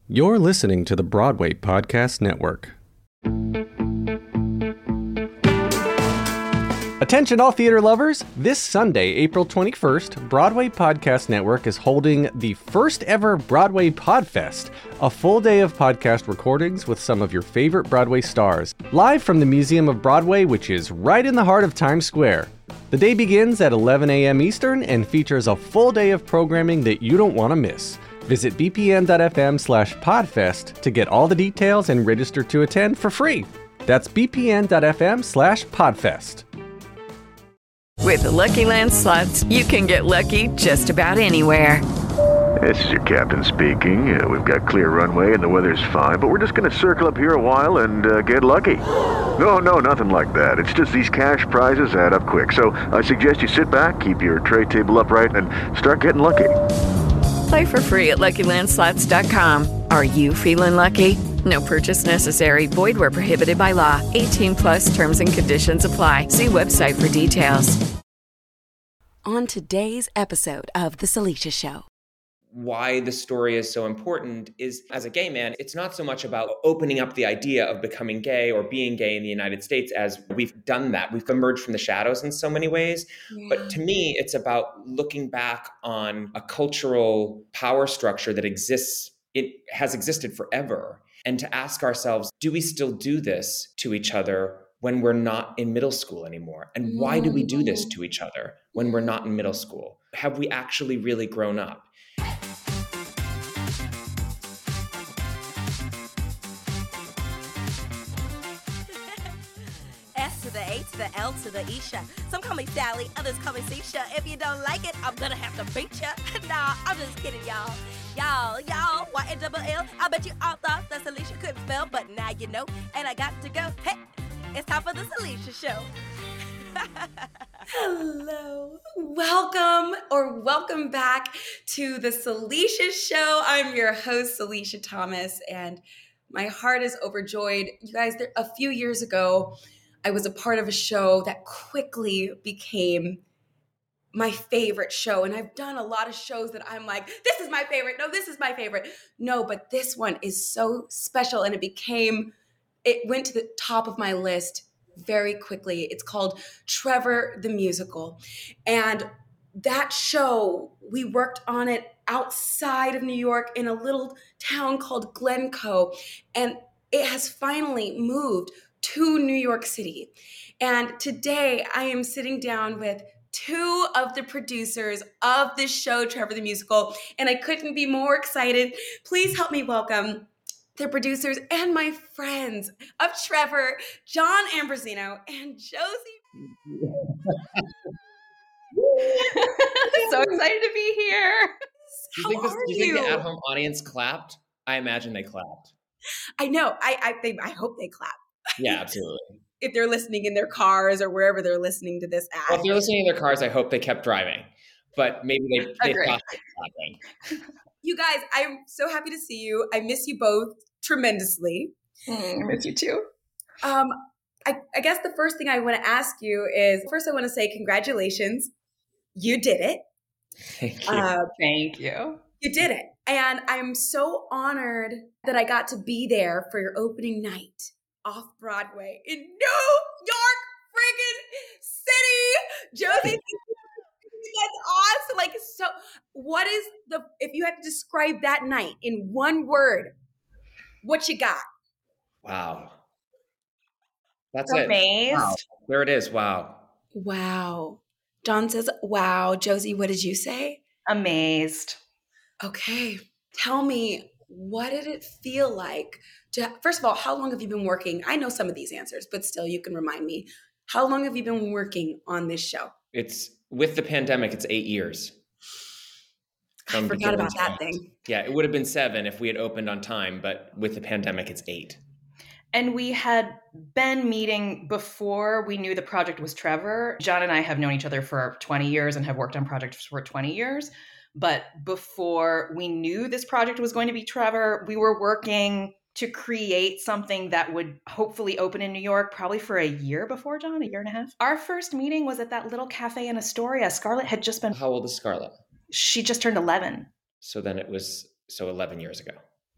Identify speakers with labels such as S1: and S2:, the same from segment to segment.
S1: You're listening to the Broadway Podcast Network. Attention all theater lovers! This Sunday, April 21st, Broadway Podcast Network is holding the first ever Broadway Podfest, a full day of podcast recordings with some of your favorite Broadway stars, live from the Museum of Broadway, which is right in the heart of Times Square. The day begins at 11 a.m. Eastern and features a full day of programming that you don't want to miss. Visit bpn.fm/podfest to get all the details and register to attend for free. That's bpn.fm/podfest.
S2: With the Lucky Land Slots, you can get lucky just about anywhere.
S3: This is your captain speaking. We've got clear runway and the weather's fine, but we're just going to circle up here a while and get lucky. No, nothing like that. It's just these cash prizes add up quick. So I suggest you sit back, keep your tray table upright, and start getting lucky.
S2: Play for free at LuckyLandSlots.com. Are you feeling lucky? No purchase necessary. Void where prohibited by law. 18+ terms and conditions apply. See website for details.
S4: On today's episode of The Salisha Show.
S5: Why the story is so important is, as a gay man, it's not so much about opening up the idea of becoming gay or being gay in the United States, as we've done that. We've emerged from the shadows in so many ways. Yeah. But to me, it's about looking back on a cultural power structure that exists. It has existed forever. And to ask ourselves, do we still do this to each other when we're not in middle school anymore? And why do we do this to each other when we're not in middle school? Have we actually really grown up?
S6: To the A to the L to the Isha. Some call me Sally, others call me Sisha. If you don't like it, I'm gonna have to beat ya. Nah, I'm just kidding, y'all. Y'all, Y-N-double-L. I bet you all thought that Salisha couldn't spell, but now you know. And I got to go. Hey, it's time for the Salisha Show.
S7: Hello. Welcome back to the Salisha Show. I'm your host, Salisha Thomas, and my heart is overjoyed. You guys, a few years ago, I was a part of a show that quickly became my favorite show. And I've done a lot of shows that I'm like, this is my favorite. No, this is my favorite. No, but this one is so special. And it went to the top of my list very quickly. It's called Trevor the Musical. And that show, we worked on it outside of New York in a little town called Glencoe. And it has finally moved to New York City. And today I am sitting down with two of the producers of this show, Trevor the Musical, and I couldn't be more excited. Please help me welcome the producers and my friends of Trevor, John Ambrosino and Josie.
S8: So excited to be here.
S5: Do you think the at-home audience clapped? I imagine they clapped.
S7: I know. I hope they clap.
S5: Yeah, absolutely.
S7: If they're listening in their cars or wherever they're listening to this ad.
S5: Well, if they're listening in their cars, I hope they kept driving. But maybe they stopped clapping.
S7: You guys, I'm so happy to see you. I miss you both tremendously.
S8: I miss you too.
S7: I guess the first thing I want to ask you is, first I want to say congratulations. You did it.
S5: Thank you.
S8: Thank you.
S7: You did it. And I'm so honored that I got to be there for your opening night off Broadway in New York friggin' City. Josie, that's awesome. Like, so what is if you had to describe that night in one word, what you got?
S5: Wow. That's
S8: amazed.
S5: It. Wow. There it is. Wow.
S7: Wow. John says, wow. Josie, what did you say?
S8: Amazed.
S7: Okay. Tell me, what did it feel like first of all, how long have you been working? I know some of these answers, but still you can remind me. How long have you been working on this show?
S5: It's with the pandemic, it's 8 years.
S7: I forgot about that thing.
S5: Yeah, it would have been 7 if we had opened on time, but with the pandemic, it's 8.
S8: And we had been meeting before we knew the project was Trevor. John and I have known each other for 20 years and have worked on projects for 20 years. But before we knew this project was going to be Trevor, we were working to create something that would hopefully open in New York probably for a year before, John, a year and a half. Our first meeting was at that little cafe in Astoria. Scarlett had just been...
S5: How old is Scarlett?
S8: She just turned 11.
S5: So then it was 11 years ago.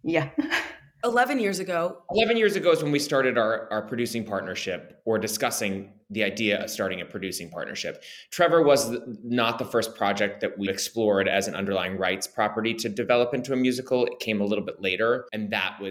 S8: Yeah.
S7: 11 years ago.
S5: 11 years ago is when we started our producing partnership, or discussing the idea of starting a producing partnership. Trevor was not the first project that we explored as an underlying rights property to develop into a musical. It came a little bit later, and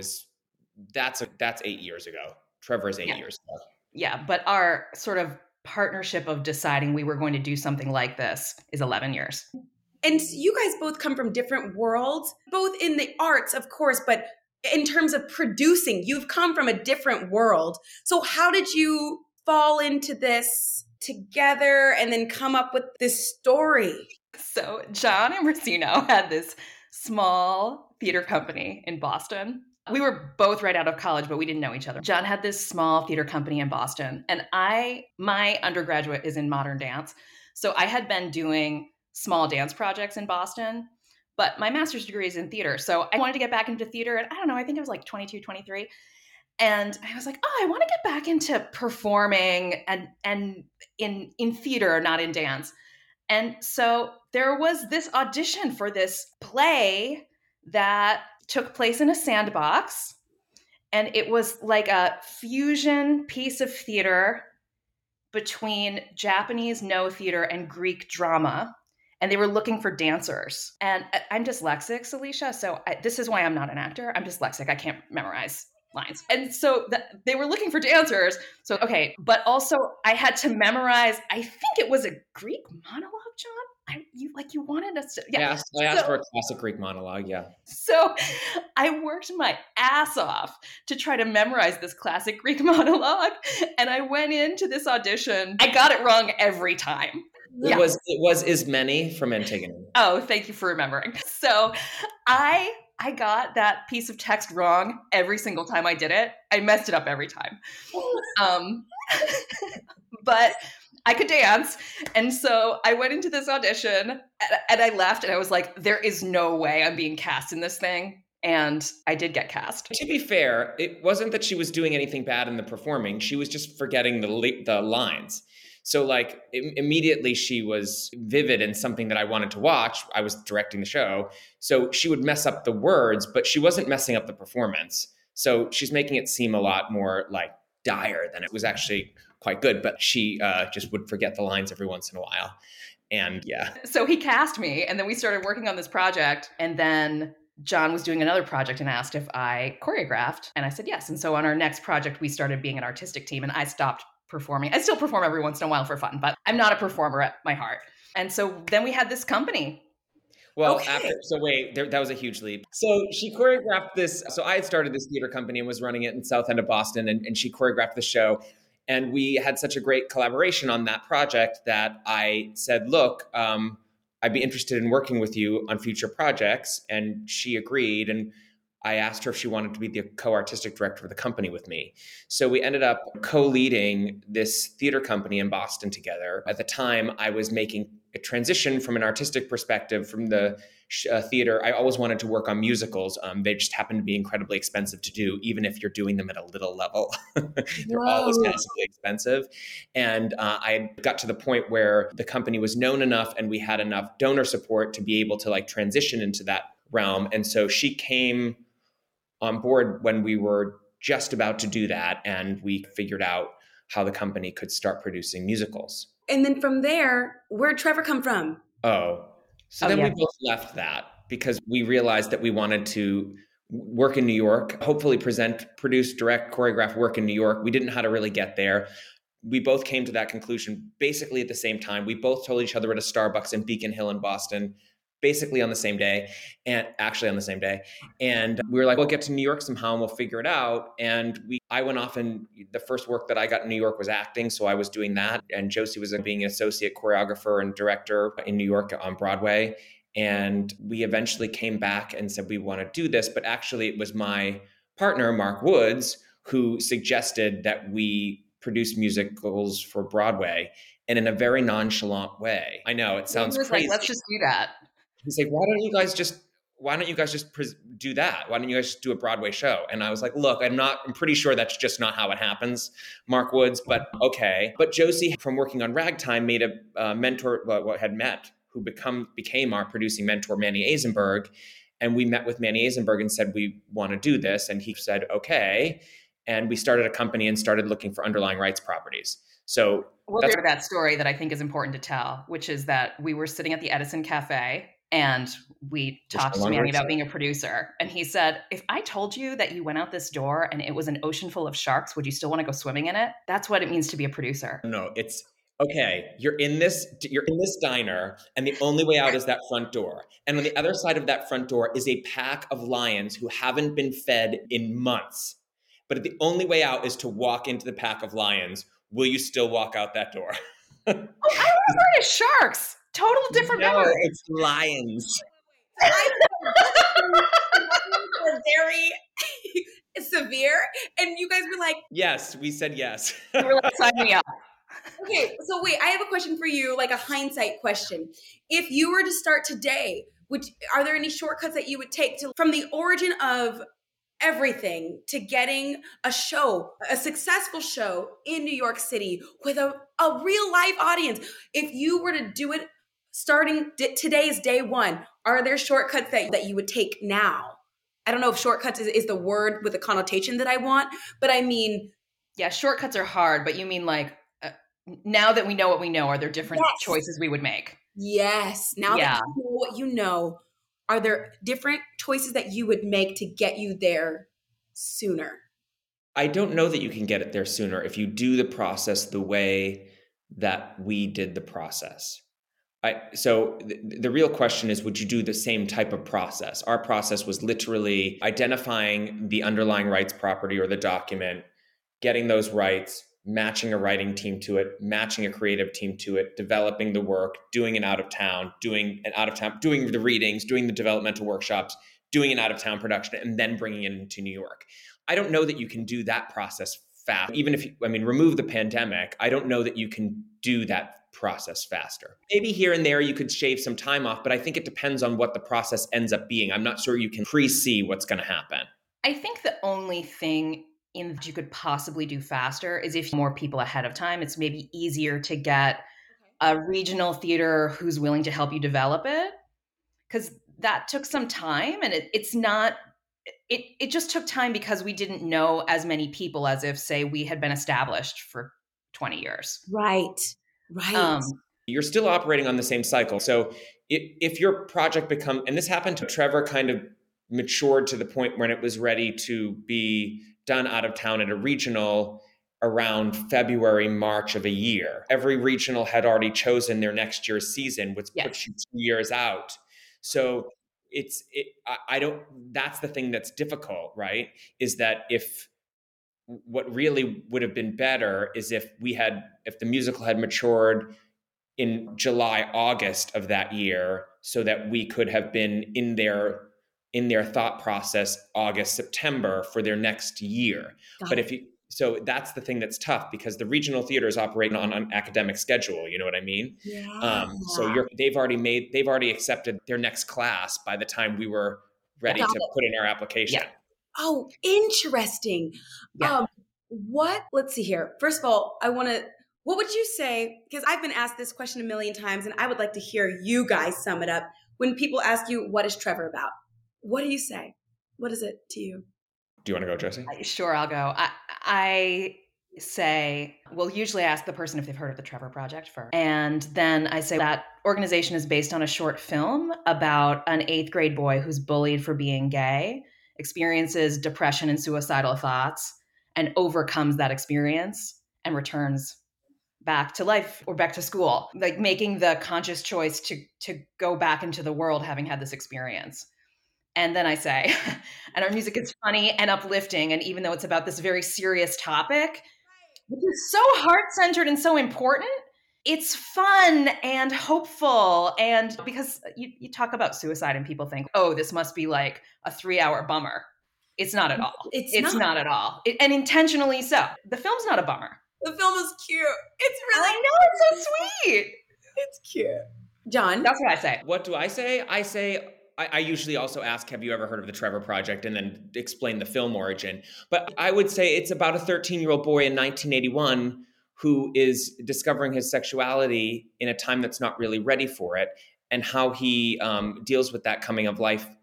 S5: that's 8 years ago. Trevor is 8 years ago.
S8: Yeah, but our sort of partnership of deciding we were going to do something like this is 11 years.
S7: And you guys both come from different worlds, both in the arts, of course, but in terms of producing, you've come from a different world. So how did you fall into this together and then come up with this story?
S8: So John Imbruzzino had this small theater company in Boston. We were both right out of college, but we didn't know each other. John had this small theater company in Boston, and my undergraduate is in modern dance. So I had been doing small dance projects in Boston, but my master's degree is in theater. So I wanted to get back into theater. And I don't know, I think I was like 22, 23. And I was like, I want to get back into performing and in theater, not in dance. And so there was this audition for this play that took place in a sandbox. And it was like a fusion piece of theater between Japanese no theater and Greek drama. And they were looking for dancers. And I'm dyslexic, Celicia, so this is why I'm not an actor. I'm dyslexic. I can't memorize lines. And so they were looking for dancers. So, okay. But also I had to memorize, I think it was a Greek monologue, John? You wanted us to. Yeah.
S5: I asked for a classic Greek monologue, yeah.
S8: So I worked my ass off to try to memorize this classic Greek monologue. And I went into this audition. I got it wrong every time.
S5: It was Ismene from Antigone.
S8: Oh, thank you for remembering. So I got that piece of text wrong every single time I did it. I messed it up every time. But I could dance. And so I went into this audition and I left and I was like, there is no way I'm being cast in this thing. And I did get cast.
S5: To be fair, it wasn't that she was doing anything bad in the performing. She was just forgetting the lines. So like immediately she was vivid in something that I wanted to watch. I was directing the show. So she would mess up the words, but she wasn't messing up the performance. So she's making it seem a lot more like dire than it was actually quite good. But she just would forget the lines every once in a while. And yeah.
S8: So he cast me and then we started working on this project. And then John was doing another project and asked if I choreographed. And I said yes. And so on our next project, we started being an artistic team and I stopped performing. I still perform every once in a while for fun, but I'm not a performer at my heart. And so then we had this company.
S5: Well, that was a huge leap. So she choreographed this. So I had started this theater company and was running it in South End of Boston, and she choreographed the show. And we had such a great collaboration on that project that I said, look, I'd be interested in working with you on future projects. And she agreed. And I asked her if she wanted to be the co-artistic director of the company with me. So we ended up co-leading this theater company in Boston together. At the time, I was making a transition from an artistic perspective from the theater. I always wanted to work on musicals. They just happen to be incredibly expensive to do, even if you're doing them at a little level. They're always massively expensive. And I got to the point where the company was known enough and we had enough donor support to be able to like transition into that realm. And so she came on board when we were just about to do that. And we figured out how the company could start producing musicals.
S7: And then from there, where'd Trevor come from?
S5: We both left that because we realized that we wanted to work in New York, hopefully produce, direct, choreograph work in New York. We didn't know how to really get there. We both came to that conclusion basically at the same time. We both told each other at a Starbucks in Beacon Hill in Boston, basically on the same day, and actually on the same day. And we were like, we'll get to New York somehow and we'll figure it out. And I went off, and the first work that I got in New York was acting. So I was doing that. And Josie was being an associate choreographer and director in New York on Broadway. And we eventually came back and said, we want to do this. But actually it was my partner, Mark Woods, who suggested that we produce musicals for Broadway, and in a very nonchalant way. I know it sounds crazy.
S8: Like, let's just do that.
S5: He's like, why don't you guys just do that? Why don't you guys just do a Broadway show? And I was like, look, I'm pretty sure that's just not how it happens, Mark Woods, but okay. But Josie, from working on Ragtime, made a mentor, who became our producing mentor, Manny Eisenberg. And we met with Manny Eisenberg and said, we want to do this. And he said, okay. And we started a company and started looking for underlying rights properties. So
S8: that's that story that I think is important to tell, which is that we were sitting at the Edison Cafe and we talked to Manny about being a producer. And he said, if I told you that you went out this door and it was an ocean full of sharks, would you still want to go swimming in it? That's what it means to be a producer.
S5: No, it's okay. You're in this diner and the only way out is that front door. And on the other side of that front door is a pack of lions who haven't been fed in months. But the only way out is to walk into the pack of lions. Will you still walk out that door?
S8: I remember it as sharks. Total different memory.
S5: It's lions.
S7: Very severe. And you guys were like,
S5: yes, we said yes.
S8: You were like, sign me up.
S7: Okay, so wait, I have a question for you, like a hindsight question. If you were to start today, are there any shortcuts that you would take from the origin of everything to getting a successful show in New York City with a real live audience? If you were to do it starting today's day one, are there shortcuts that you would take now? I don't know if shortcuts is the word with the connotation that I want, but I mean...
S8: Yeah, shortcuts are hard, but you mean like, now that we know what we know, are there different choices we would make?
S7: Yes. Now that you know what you know, are there different choices that you would make to get you there sooner?
S5: I don't know that you can get it there sooner if you do the process the way that we did the process. So the real question is, would you do the same type of process? Our process was literally identifying the underlying rights property or the document, getting those rights, matching a writing team to it, matching a creative team to it, developing the work, doing an out-of-town, doing the readings, doing the developmental workshops, doing an out-of-town production, and then bringing it into New York. I don't know that you can do that process fast. Even if remove the pandemic, I don't know that you can do that process faster. Maybe here and there you could shave some time off, but I think it depends on what the process ends up being. I'm not sure you can pre-see what's going to happen.
S8: I think the only thing that you could possibly do faster is if more people ahead of time. It's maybe easier to get a regional theater who's willing to help you develop it, because that took some time, and it just took time because we didn't know as many people as if, say, we had been established for 20 years.
S7: Right.
S5: You're still operating on the same cycle. So if your project and this happened to Trevor, kind of matured to the point when it was ready to be done out of town at a regional around February, March of a year. Every regional had already chosen their next year's season, which puts you 2 years out. So that's the thing that's difficult, right? Is that what really would have been better is if the musical had matured in July, August of that year, so that we could have been in their thought process August, September for their next year. So that's the thing that's tough, because the regional theaters operate on an academic schedule. You know what I mean?
S7: Yeah.
S5: So they've already accepted their next class by the time we were ready to put in our application.
S8: Yeah.
S7: Oh, interesting.
S8: Yeah.
S7: Let's see here. First of all, what would you say, because I've been asked this question a million times and I would like to hear you guys sum it up. When people ask you, what is Trevor about? What do you say? What is it to you?
S5: Do you want to go, Josie?
S8: Sure, I'll go. I say, usually I ask the person if they've heard of the Trevor Project first. And then I say that organization is based on a short film about an 8th grade boy who's bullied for being gay, experiences depression and suicidal thoughts, and overcomes that experience and returns back to life or back to school, like making the conscious choice to go back into the world having had this experience. And then I say, and our music is funny and uplifting. And even though it's about this very serious topic, which is so heart-centered and so important, it's fun and hopeful. And because you talk about suicide and people think, oh, this must be like a 3-hour bummer. It's not at all. It's not at all. And intentionally so. The film's not a bummer.
S7: The film is cute. It's really
S8: I know, it's so sweet.
S7: It's cute. John?
S8: That's what I say.
S5: What do I say? I usually also ask, have you ever heard of the Trevor Project? And then explain the film origin. But I would say it's about a 13-year-old boy in 1981 who is discovering his sexuality in a time that's not really ready for it, and how he deals with that coming of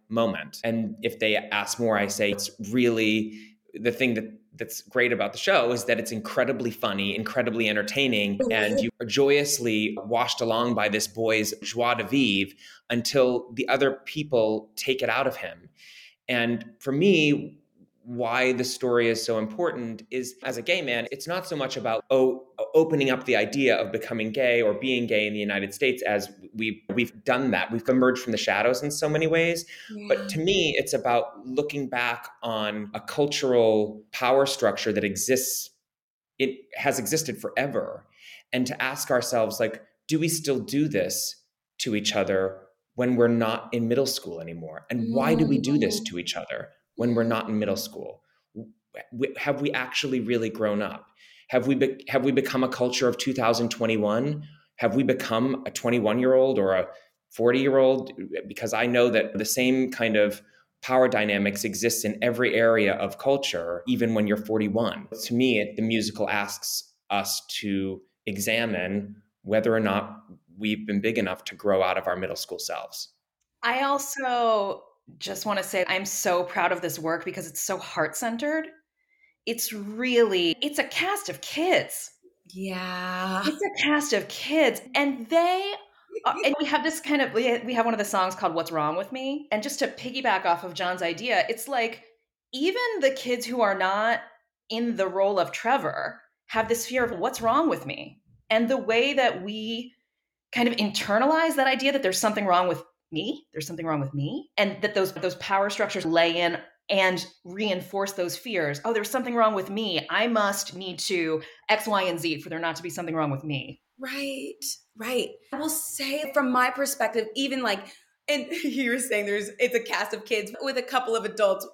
S5: moment. And if they ask more, I say it's really the thing that's great about the show is that it's incredibly funny, incredibly entertaining, and you are joyously washed along by this boy's joie de vivre until the other people take it out of him. And for me, why the story is so important is, as a gay man, it's not so much about opening up the idea of becoming gay or being gay in the United States, as we've done that. We've emerged from the shadows in so many ways. Yeah. But to me, it's about looking back on a cultural power structure that exists. It has existed forever. And to ask ourselves, like, do we still do this to each other when we're not in middle school anymore? And why do we do this to each other when we're not in middle school? Have we actually really grown up? Have we become a culture of 2021? Have we become a 21-year-old or a 40-year-old? Because I know that the same kind of power dynamics exists in every area of culture, even when you're 41. To me, the musical asks us to examine whether or not we've been big enough to grow out of our middle school selves.
S8: I also just want to say I'm so proud of this work because it's so heart-centered. It's a cast of kids.
S7: Yeah.
S8: It's a cast of kids. And and we have this kind of, we have one of the songs called What's Wrong With Me? And just to piggyback off of John's idea, it's like, even the kids who are not in the role of Trevor have this fear of what's wrong with me. And the way that we kind of internalize that idea that there's something wrong with me, and that those power structures lay in and reinforce those fears. Oh, there's something wrong with me. I must need to X, Y, and Z for there not to be something wrong with me.
S7: Right. I will say from my perspective, even like, and you were saying it's a cast of kids with a couple of adults.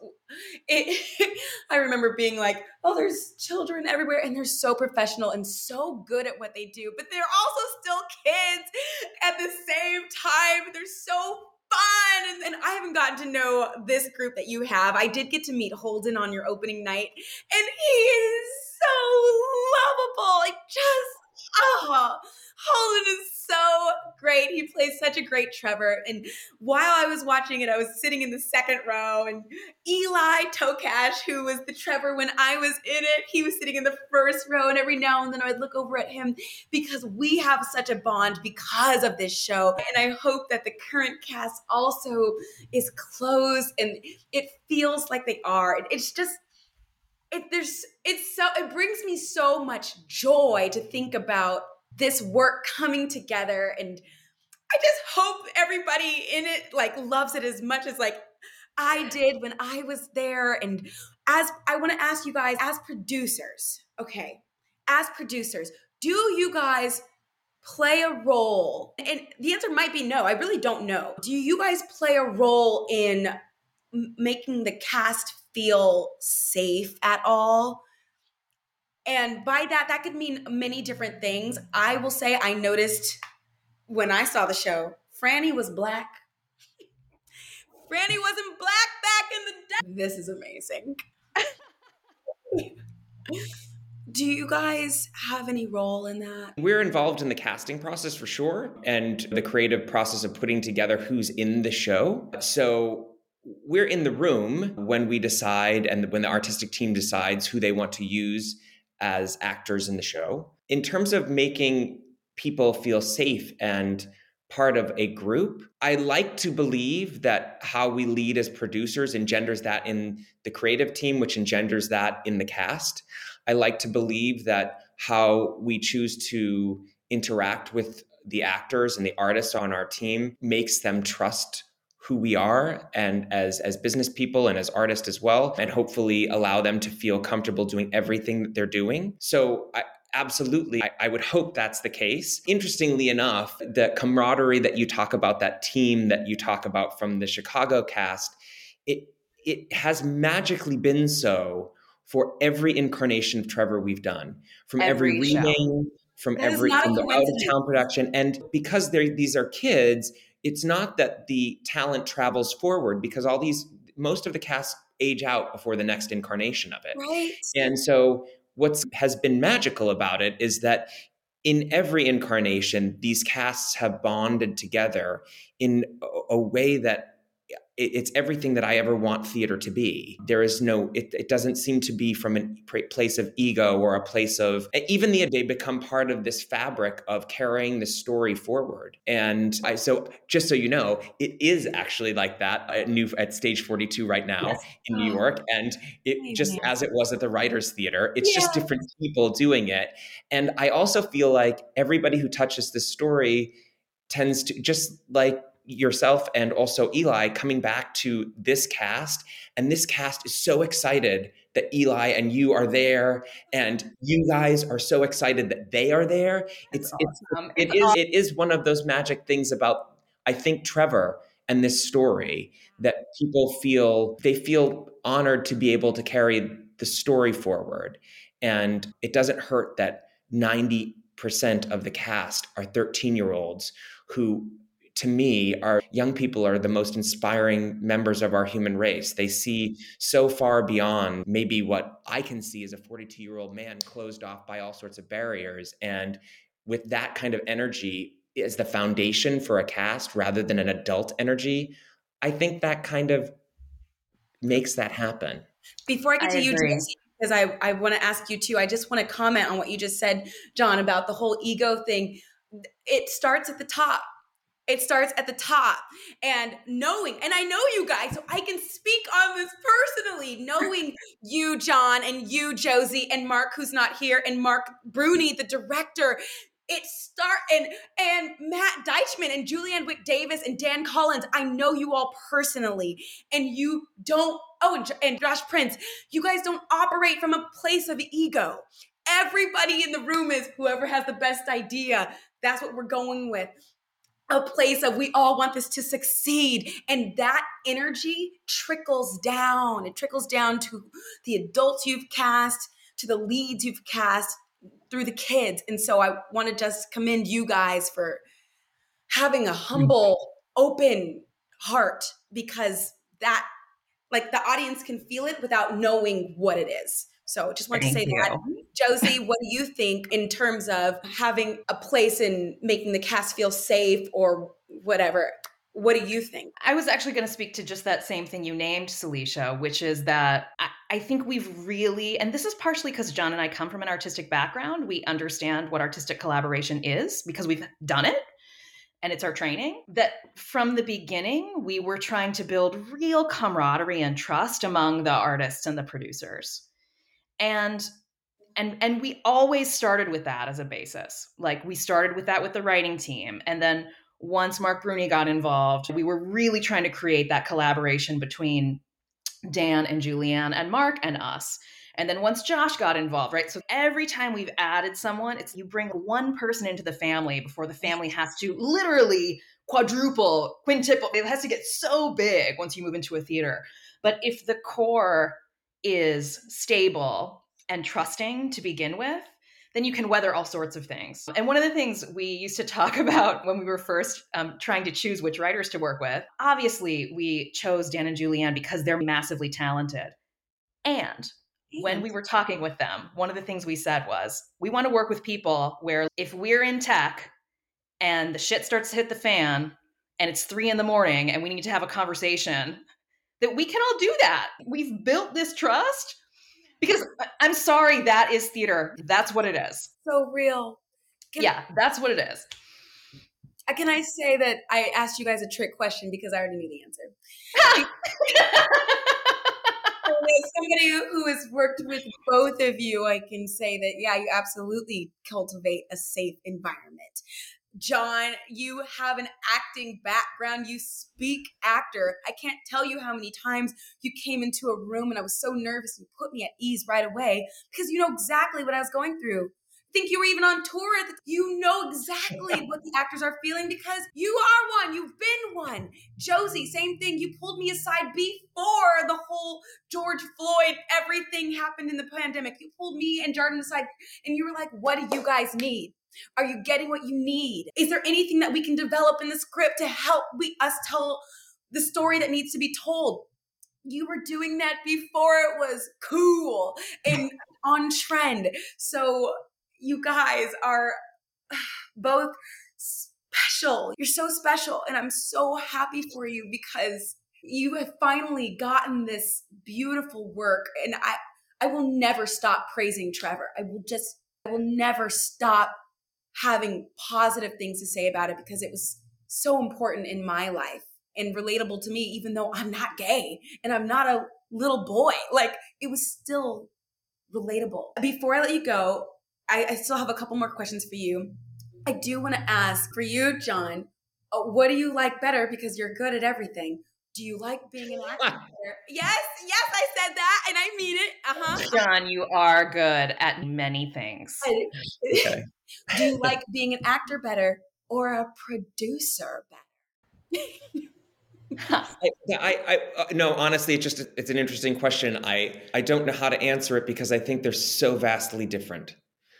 S7: I remember being like, oh, there's children everywhere and they're so professional and so good at what they do, but they're also still kids at the same time. They're so fun. And I haven't gotten to know this group that you have. I did get to meet Holden on your opening night, and he is so lovable. Holden is so great. He plays such a great Trevor. And while I was watching it, I was sitting in the second row, and Eli Tokash, who was the Trevor when I was in it, he was sitting in the first row. And every now and then I would look over at him because we have such a bond because of this show. And I hope that the current cast also is close and it feels like they are. It brings me so much joy to think about this work coming together, and I just hope everybody in it like loves it as much as like I did when I was there. And as I want to ask you guys, as producers, do you guys play a role? And the answer might be no. I really don't know. Do you guys play a role in making the cast feel safe at all? And by that could mean many different things. I will say I noticed when I saw the show, Franny was Black. Franny wasn't Black back in the day. This is amazing. Do you guys have any role in that?
S5: We're involved in the casting process for sure, and the creative process of putting together who's in the show. So we're in the room when we decide, and when the artistic team decides who they want to use as actors in the show. In terms of making people feel safe and part of a group, I like to believe that how we lead as producers engenders that in the creative team, which engenders that in the cast. I like to believe that how we choose to interact with the actors and the artists on our team makes them trust who we are, and as business people and as artists as well, and hopefully allow them to feel comfortable doing everything that they're doing. So I would hope that's the case. Interestingly enough, the camaraderie that you talk about, that team that you talk about from the Chicago cast, it has magically been so for every incarnation of Trevor we've done, from every remake, from the out-of-town production. And because these are kids, it's not that the talent travels forward, because most of the cast age out before the next incarnation of it.
S7: Right.
S5: And so what has been magical about it is that in every incarnation, these casts have bonded together in a way that it's everything that I ever want theater to be. There is no, it doesn't seem to be from a place of ego or a place of, even they become part of this fabric of carrying the story forward. And so just so you know, it is actually like that at Stage 42 right now in New York. And it just as it was at the Writers Theater, it's just different people doing it. And I also feel like everybody who touches this story tends to, just like yourself and also Eli, coming back to this cast, and this cast is so excited that Eli and you are there, and you guys are so excited that they are there. It is one of those magic things about, I think, Trevor and this story, that people feel honored to be able to carry the story forward. And it doesn't hurt that 90% of the cast are 13-year-olds who, to me, our young people are the most inspiring members of our human race. They see so far beyond maybe what I can see as a 42-year-old man closed off by all sorts of barriers. And with that kind of energy as the foundation for a cast rather than an adult energy, I think that kind of makes that happen.
S7: Before I get to you, Jesse, because I want to ask you too, I just want to comment on what you just said, John, about the whole ego thing. It starts at the top. It starts at the top, and knowing, and I know you guys, so I can speak on this personally, knowing you, John, and you, Josie, and Mark, who's not here, and Mark Bruni, the director. And Matt Deichman and Julianne Wick-Davis and Dan Collins. I know you all personally, and you don't. Oh, and Josh Prince. You guys don't operate from a place of ego. Everybody in the room is whoever has the best idea. That's what we're going with. A place of, we all want this to succeed. And that energy trickles down. It trickles down to the adults you've cast, to the leads you've cast, through the kids. And so I want to just commend you guys for having a humble, open heart, because that, like, the audience can feel it without knowing what it is. So just want to say that. Josie, what do you think in terms of having a place in making the cast feel safe or whatever? What do you think?
S8: I was actually going to speak to just that same thing you named, Celicia, which is that I think we've really, and this is partially because John and I come from an artistic background. We understand what artistic collaboration is because we've done it. And it's our training, that from the beginning, we were trying to build real camaraderie and trust among the artists and the producers. And we always started with that as a basis. Like, we started with that with the writing team. And then once Mark Bruni got involved, we were really trying to create that collaboration between Dan and Julianne and Mark and us. And then once Josh got involved, right? So every time we've added someone, it's you bring one person into the family before the family has to literally quadruple, quintuple. It has to get so big once you move into a theater. But if the core is stable and trusting to begin with, then you can weather all sorts of things. And one of the things we used to talk about when we were first trying to choose which writers to work with, obviously we chose Dan and Julianne because they're massively talented. And when we were talking with them, one of the things we said was, we want to work with people where if we're in tech and the shit starts to hit the fan and it's 3 a.m. and we need to have a conversation, that we can all do that. We've built this trust. Because I'm sorry, that is theater. That's what it is.
S7: So real.
S8: That's what it is.
S7: Can I say that I asked you guys a trick question because I already knew the answer? As somebody who has worked with both of you, I can say that, yeah, you absolutely cultivate a safe environment. John, you have an acting background. You speak actor. I can't tell you how many times you came into a room and I was so nervous and put me at ease right away because you know exactly what I was going through. I think you were even on tour. You know exactly what the actors are feeling because you are one. You've been one. Josie, same thing. You pulled me aside before the whole George Floyd, everything happened in the pandemic. You pulled me and Jordan aside and you were like, what do you guys need? Are you getting what you need? Is there anything that we can develop in the script to help us tell the story that needs to be told? You were doing that before it was cool and on trend. So you guys are both special. You're so special. And I'm so happy for you because You have finally gotten this beautiful work, and I will never stop praising Trevor. I will never stop having positive things to say about it because it was so important in my life and relatable to me, even though I'm not gay and I'm not a little boy. Like, it was still relatable. Before I let you go, I still have a couple more questions for you. I do want to ask for you, John, what do you like better? Because you're good at everything. Do you like being an actor? Yes, I said that, and I mean it.
S8: John, you are good at many things.
S5: Okay.
S7: Do you like being an actor better or a producer better?
S5: No, honestly, it's an interesting question. I don't know how to answer it because I think they're so vastly different.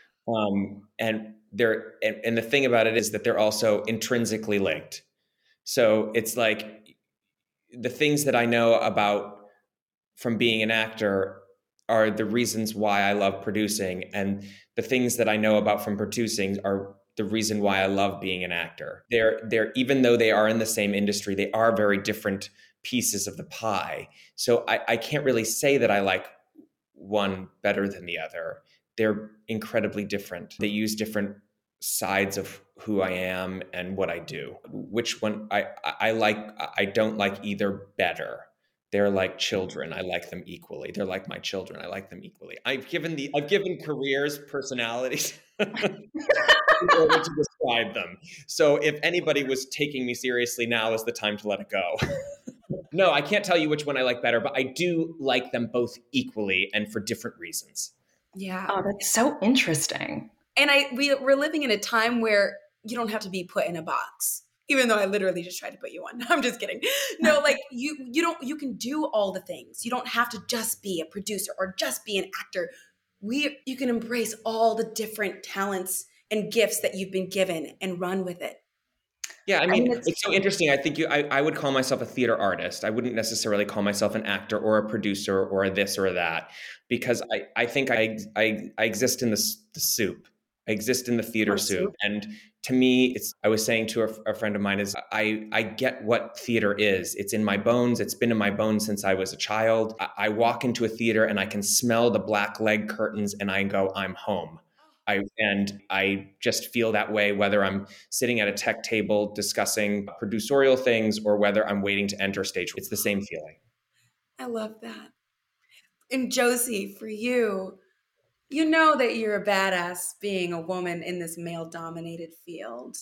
S5: And the thing about it is that they're also intrinsically linked. So it's like the things that I know about from being an actor are the reasons why I love producing, and the things that I know about from producing are the reason why I love being an actor. They're even though they are in the same industry, they are very different pieces of the pie. So I can't really say that I like one better than the other. They're incredibly different. They use different sides of who I am and what I do. Which one I like, I don't like either better. They're like children. I like them equally. They're like my children. I like them equally. I've given careers personalities in order to describe them. So if anybody was taking me seriously, now is the time to let it go. No, I can't tell you which one I like better, but I do like them both equally and for different reasons.
S7: Yeah.
S8: Oh, that's so interesting.
S7: And we're living in a time where you don't have to be put in a box, even though I literally just tried to put you on. I'm just kidding. No, like you can do all the things. You don't have to just be a producer or just be an actor. You can embrace all the different talents and gifts that you've been given and run with it.
S5: Yeah, I mean, it's so interesting. I think I would call myself a theater artist. I wouldn't necessarily call myself an actor or a producer or a this or a that, because I think I exist in the soup. I exist in the theater soup. And to me, I was saying to a friend of mine, is I get what theater is. It's in my bones. It's been in my bones since I was a child. I walk into a theater and I can smell the black leg curtains and I go, I'm home. I just feel that way, whether I'm sitting at a tech table discussing producerial things or whether I'm waiting to enter stage. It's the same feeling.
S7: I love that. And Josie, for you, you know that you're a badass being a woman in this male-dominated field.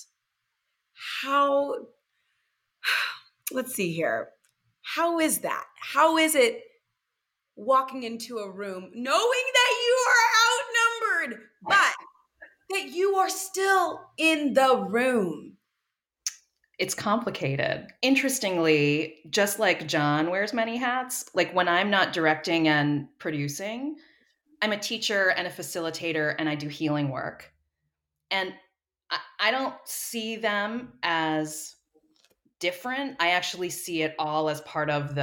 S7: Let's see here. How is that? How is it walking into a room knowing that you are outnumbered, but that you are still in the room?
S8: It's complicated. Interestingly, just like John wears many hats, like when I'm not directing and producing, I'm a teacher and a facilitator and I do healing work. And I don't see them as different. I actually see it all as part of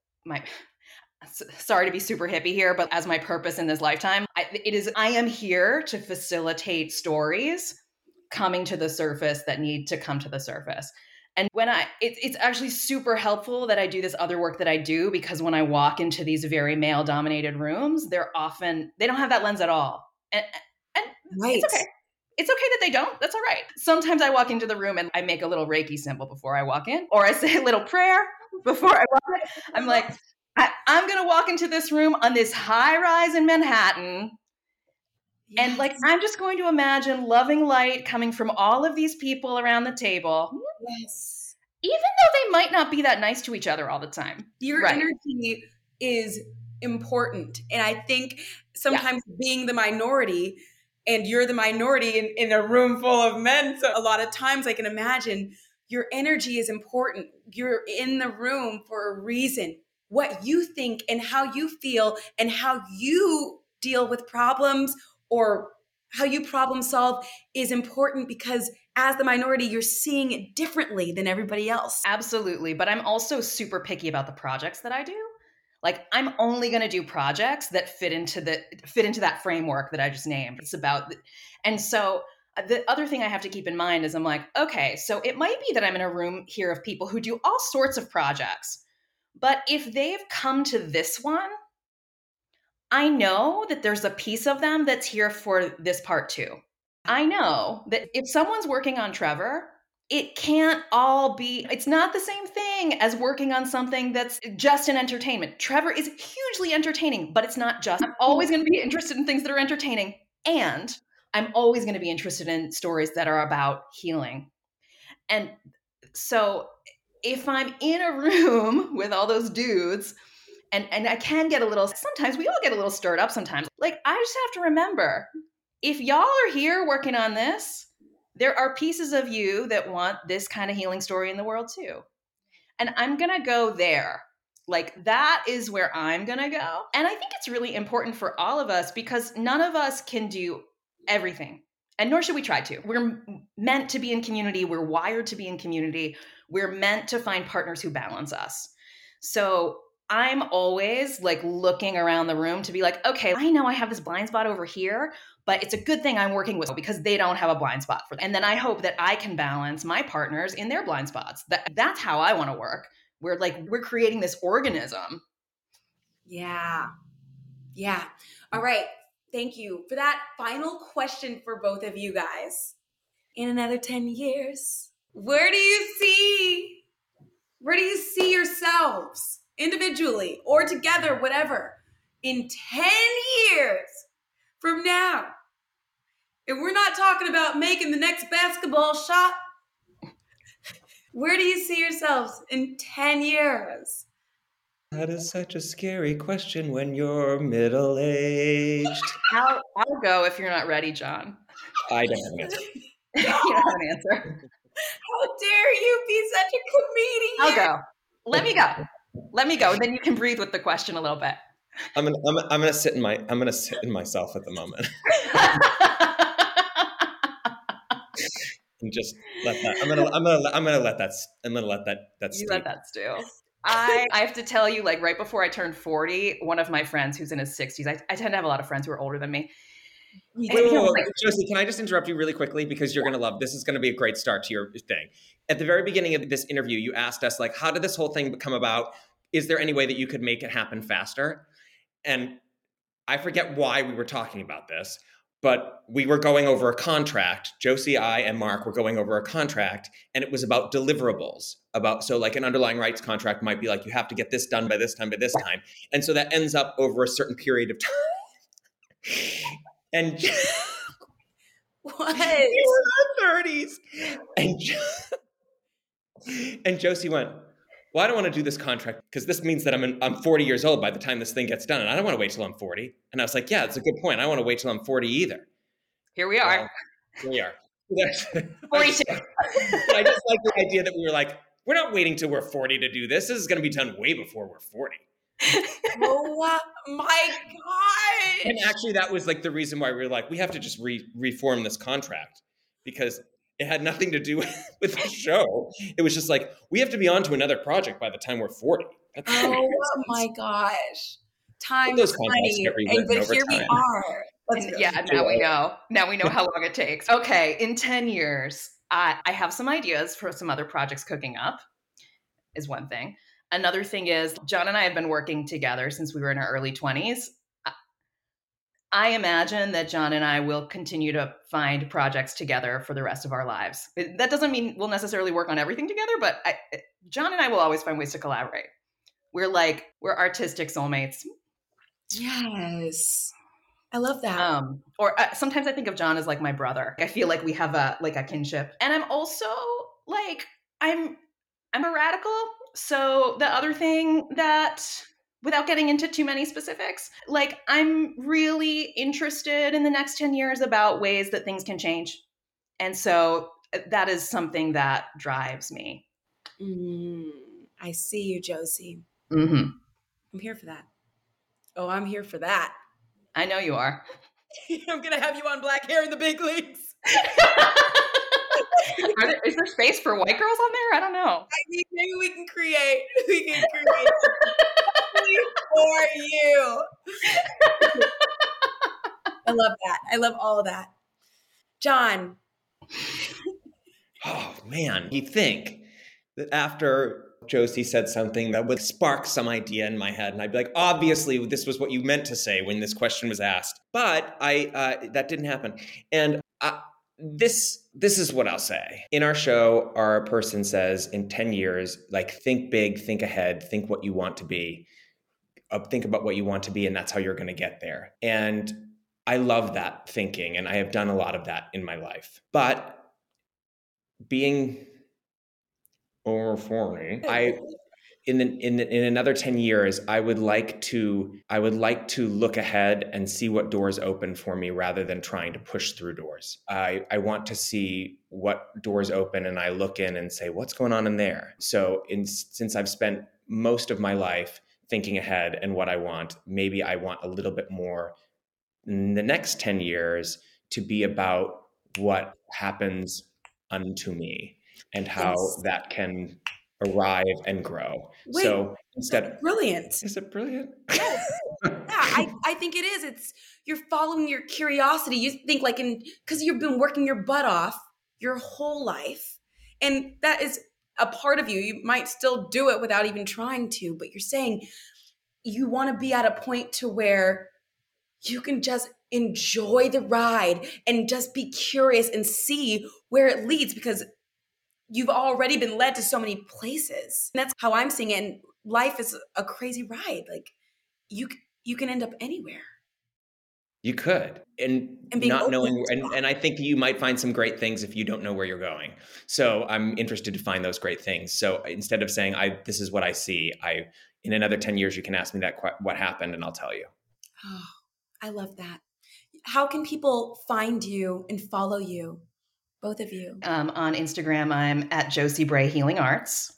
S8: sorry to be super hippie here, but as my purpose in this lifetime, I am here to facilitate stories coming to the surface that need to come to the surface. And it's actually super helpful that I do this other work that I do, because when I walk into these very male dominated rooms, they don't have that lens at all. And
S7: right.
S8: It's okay. It's okay that they don't. That's all right. Sometimes I walk into the room and I make a little Reiki symbol before I walk in, or I say a little prayer before I walk in. I'm like, I'm going to walk into this room on this high rise in Manhattan. Yes. And like, I'm just going to imagine loving light coming from all of these people around the table.
S7: Yes.
S8: Even though they might not be that nice to each other all the time.
S7: Your energy is important. And I think sometimes being the minority, and you're the minority in a room full of men, so a lot of times I can imagine your energy is important. You're in the room for a reason. What you think and how you feel and how you deal with problems or how you problem solve is important, because as the minority, you're seeing it differently than everybody else.
S8: Absolutely. But I'm also super picky about the projects that I do. Like, I'm only going to do projects that fit into that framework that I just named. It's about, and so the other thing I have to keep in mind is I'm like, okay, so it might be that I'm in a room here of people who do all sorts of projects, But if they've come to this one, I know that there's a piece of them that's here for this part too. I know that if someone's working on Trevor, it can't all be, it's not the same thing as working on something that's just an entertainment. Trevor is hugely entertaining, but it's not just. I'm always going to be interested in things that are entertaining. And I'm always going to be interested in stories that are about healing. And so if I'm in a room with all those dudes, and I can get a little, sometimes we all get a little stirred up sometimes. Like, I just have to remember, if y'all are here working on this, there are pieces of you that want this kind of healing story in the world too. And I'm going to go there. Like, that is where I'm going to go. And I think it's really important for all of us because none of us can do everything. And nor should we try to. We're meant to be in community. We're wired to be in community. We're meant to find partners who balance us. So I'm always like looking around the room to be like, okay, I know I have this blind spot over here, but it's a good thing I'm working with because they don't have a blind spot for them. And then I hope that I can balance my partners in their blind spots. That's how I want to work. We're creating this organism.
S7: Yeah. Yeah. All right. Thank you for that final question for both of you guys. In another 10 years, where do you see yourselves individually or together, whatever, in 10 years from now? And we're not talking about making the next basketball shot. Where do you see yourselves in 10 years?
S5: That is such a scary question when you're middle-aged.
S8: I'll go if you're not ready, John.
S5: I don't have an answer.
S8: You don't have an answer.
S7: How dare you be such a comedian?
S8: I'll go. Let me go. Then you can breathe with the question a little bit.
S5: I'm gonna sit in myself at the moment. And just let that. I'm gonna let that stew.
S8: You let that stew. I have to tell you, like right before I turned 40, one of my friends who's in his 60s, I tend to have a lot of friends who are older than me.
S5: Wait, Josie, can I just interrupt you really quickly? Because you're going to love, this is going to be a great start to your thing. At the very beginning of this interview, you asked us, like, how did this whole thing come about? Is there any way that you could make it happen faster? And I forget why we were talking about this, but we were going over a contract. Josie, I, and Mark were going over a contract, and it was about deliverables. So like an underlying rights contract might be like, you have to get this done by this time, by this time. And so that ends up over a certain period of time. And
S7: what?
S5: We were in our 30s. And Josie went, well, I don't want to do this contract because this means that I'm 40 years old by the time this thing gets done. And I don't want to wait till I'm 40. And I was like, yeah, that's a good point. I don't want to wait till I'm 40 either.
S8: Here we are.
S5: Here we are.
S8: 42.
S5: I just like the idea that we were like, we're not waiting till we're 40 to do this. This is going to be done way before we're 40.
S7: Oh my gosh.
S5: And actually, that was like the reason why we were like, we have to just reform this contract because it had nothing to do with the show. It was just like, we have to be on to another project by the time we're 40.
S7: Oh my gosh. Time
S5: those
S7: is
S5: contracts
S7: money.
S5: get rewritten
S7: But
S5: over
S7: here
S5: time.
S7: we are.
S8: Now we know. Now we know how long it takes. Okay, in 10 years, I have some ideas for some other projects cooking up, is one thing. Another thing is, John and I have been working together since we were in our early 20s. I imagine that John and I will continue to find projects together for the rest of our lives. That doesn't mean we'll necessarily work on everything together, but John and I will always find ways to collaborate. We're artistic soulmates.
S7: Yes. I love that.
S8: Sometimes I think of John as like my brother. I feel like we have a kinship. And I'm also like, I'm a radical. So the other thing that, without getting into too many specifics, like I'm really interested in the next 10 years about ways that things can change. And so that is something that drives me.
S7: I see you, Josie.
S8: Mm-hmm.
S7: I'm here for that. Oh, I'm here for that.
S8: I know you are.
S7: I'm going to have you on Black Hair in the Big Leagues.
S8: Is there space for white girls on there? I don't know.
S7: Maybe we can create for you. I love that. I love all of that. John.
S5: Oh, man. You think that after Josie said something that would spark some idea in my head. And I'd be like, obviously, this was what you meant to say when this question was asked. But that didn't happen. And this is what I'll say. In our show, our person says, in 10 years, like, think big, think ahead, think what you want to be. Think about what you want to be, and that's how you're going to get there. And I love that thinking, and I have done a lot of that in my life. But being over 40, in another 10 years, I would like to look ahead and see what doors open for me rather than trying to push through doors. I want to see what doors open, and I look in and say, what's going on in there? So since I've spent most of my life thinking ahead and what I want, maybe I want a little bit more in the next 10 years to be about what happens unto me and how that can arrive and grow.
S7: Wait,
S5: so instead,
S7: brilliant.
S5: Is it brilliant?
S7: Yes. Yeah, I think it is. You're following your curiosity. You think because you've been working your butt off your whole life, and that is a part of you. You might still do it without even trying to, but you're saying you want to be at a point to where you can just enjoy the ride and just be curious and see where it leads, because you've already been led to so many places. And that's how I'm seeing it. And life is a crazy ride. Like you can end up anywhere.
S5: You could. And not knowing, and I think you might find some great things if you don't know where you're going. So I'm interested to find those great things. So instead of saying, this is what I see, in another 10 years, you can ask me what happened, and I'll tell you.
S7: Oh, I love that. How can people find you and follow you? Both of you.
S8: On Instagram, I'm at Josie Bray Healing Arts.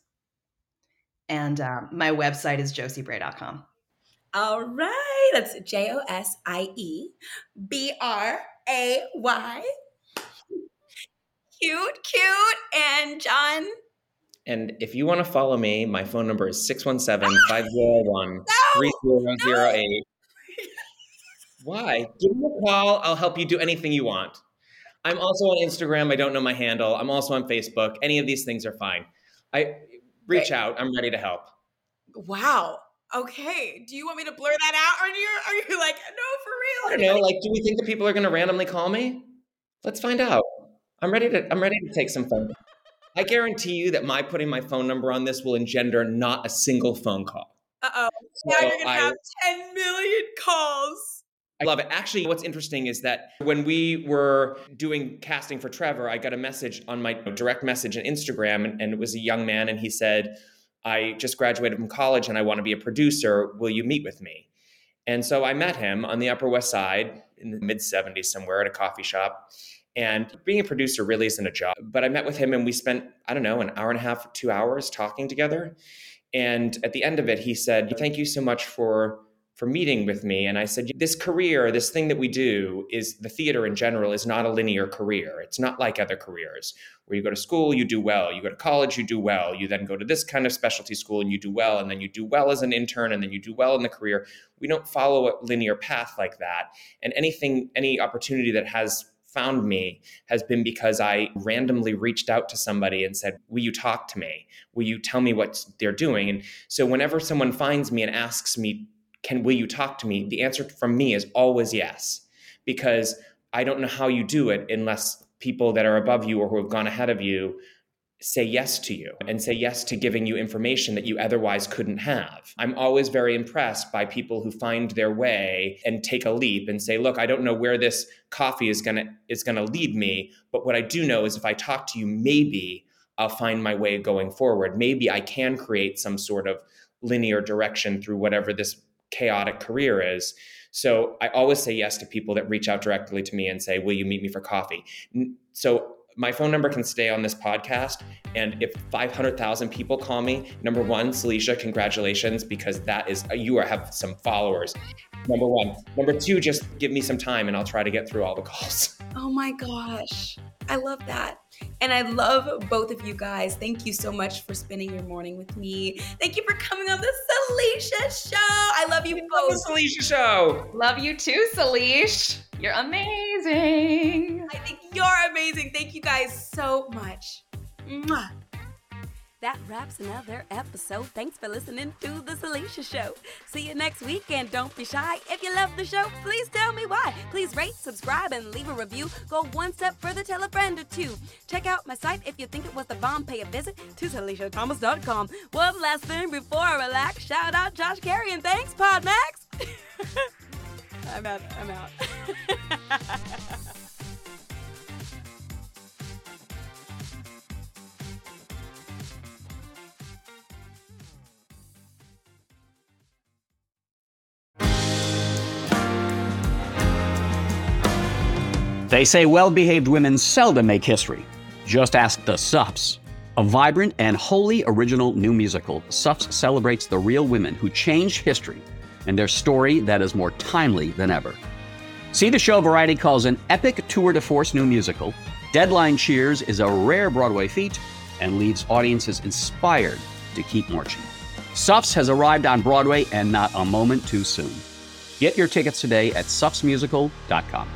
S8: And my website is josiebray.com.
S7: All right. That's JOSIEBRAY. Cute. And John?
S5: And if you want to follow me, my phone number is 617-501-3008. Why? Give me a call. I'll help you do anything you want. I'm also on Instagram. I don't know my handle. I'm also on Facebook. Any of these things are fine. Reach out. I'm ready to help.
S7: Wow. Okay. Do you want me to blur that out? Or are you like, no, for real?
S5: I don't know. Like, do we think that people are going to randomly call me? Let's find out. I'm ready to take some phone. I guarantee you that my putting my phone number on this will engender not a single phone call.
S7: Uh-oh. Now you're going to have 10 million calls.
S5: I love it. Actually, what's interesting is that when we were doing casting for Trevor, I got a message on my direct message on Instagram, and it was a young man, and he said, I just graduated from college and I want to be a producer. Will you meet with me? And so I met him on the Upper West Side in the mid-70s somewhere at a coffee shop. And being a producer really isn't a job. But I met with him and we spent, an hour and a half, 2 hours talking together. And at the end of it, he said, thank you so much for meeting with me. And I said, this career, this thing that we do, is the theater in general is not a linear career. It's not like other careers where you go to school, you do well. You go to college, you do well. You then go to this kind of specialty school and you do well. And then you do well as an intern and then you do well in the career. We don't follow a linear path like that. And any opportunity that has found me has been because I randomly reached out to somebody and said, will you talk to me? Will you tell me what they're doing? And so whenever someone finds me and asks me, will you talk to me? The answer from me is always yes, because I don't know how you do it unless people that are above you or who have gone ahead of you say yes to you and say yes to giving you information that you otherwise couldn't have. I'm always very impressed by people who find their way and take a leap and say, look, I don't know where this coffee is going to lead me, but what I do know is if I talk to you, maybe I'll find my way going forward. Maybe I can create some sort of linear direction through whatever this chaotic career is. So I always say yes to people that reach out directly to me and say, will you meet me for coffee? So my phone number can stay on this podcast. And if 500,000 people call me, number one, Celicia, congratulations, because you have some followers. Number one. Number two, just give me some time and I'll try to get through all the calls.
S7: Oh my gosh. I love that. And I love both of you guys. Thank you so much for spending your morning with me. Thank you for coming on the Celicia Show. I love you both.
S5: The Celicia Show.
S8: Love you too, Celicia. You're amazing.
S7: I think you're amazing. Thank you guys so much. Mwah.
S4: That wraps another episode. Thanks for listening to The Salisha Show. See you next week, and don't be shy. If you love the show, please tell me why. Please rate, subscribe, and leave a review. Go one step further, tell a friend or two. Check out my site if you think it was the bomb. Pay a visit to SalishaThomas.com. One last thing before I relax. Shout out Josh Carey, and thanks, Podmax. I'm out.
S9: They say well-behaved women seldom make history. Just ask the Suffs. A vibrant and wholly original new musical, Suffs celebrates the real women who changed history and their story that is more timely than ever. See the show Variety calls an epic tour de force new musical. Deadline cheers is a rare Broadway feat and leaves audiences inspired to keep marching. Suffs has arrived on Broadway, and not a moment too soon. Get your tickets today at suffsmusical.com.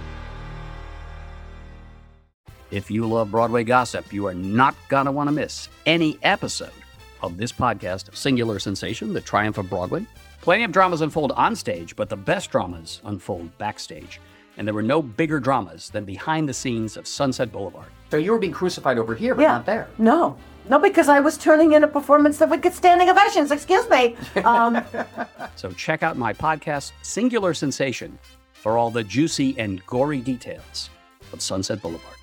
S9: If you love Broadway gossip, you are not going to want to miss any episode of this podcast, Singular Sensation, The Triumph of Broadway. Plenty of dramas unfold on stage, but the best dramas unfold backstage. And there were no bigger dramas than behind the scenes of Sunset Boulevard. So you were being crucified over here, but not there.
S10: No, because I was turning in a performance that would get standing ovations. Excuse me.
S9: So check out my podcast, Singular Sensation, for all the juicy and gory details of Sunset Boulevard.